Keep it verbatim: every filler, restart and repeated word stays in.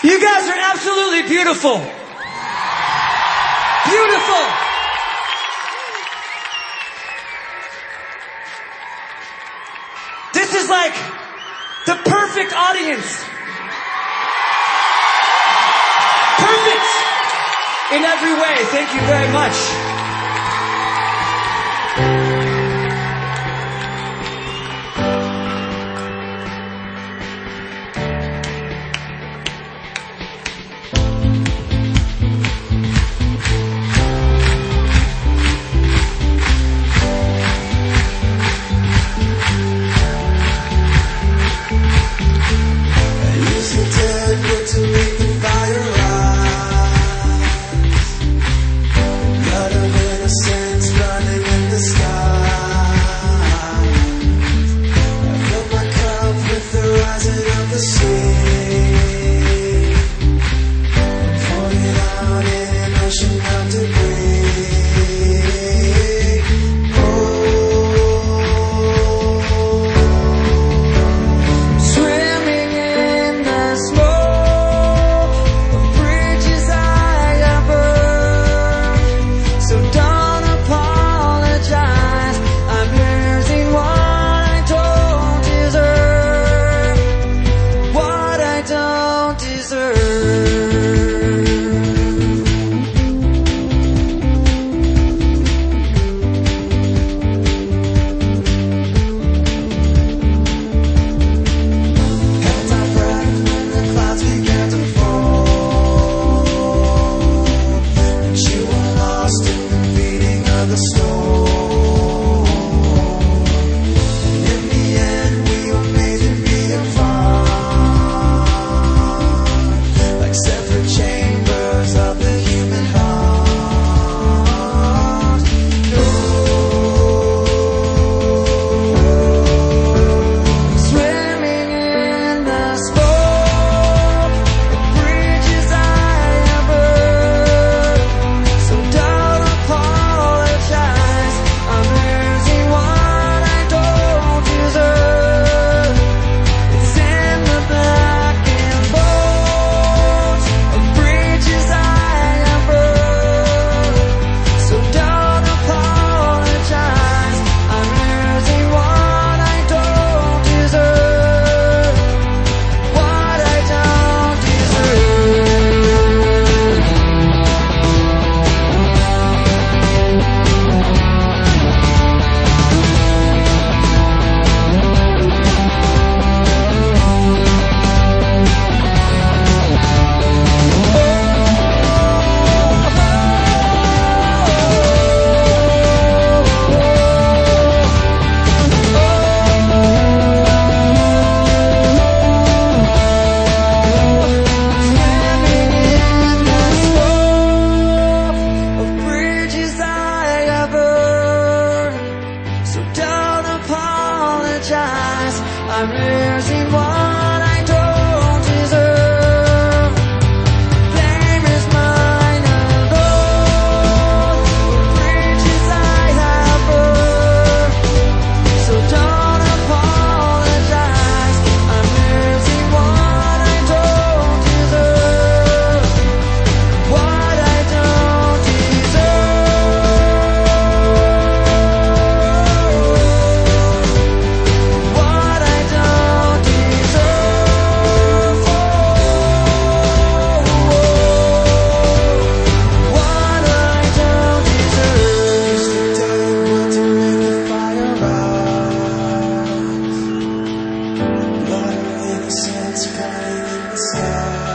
You guys are absolutely beautiful. Beautiful. This is like the perfect audience. Perfect in every way. Thank you very much. I'm losing what I don't deserve. Blame is mine alone. Bridges I have burned. So don't apologize. I'm losing what I don't deserve. What I don't deserve. What I don't deserve. What I don't deserve. Used to tell you what to make the fire rise. Blood of innocence burning in the sky.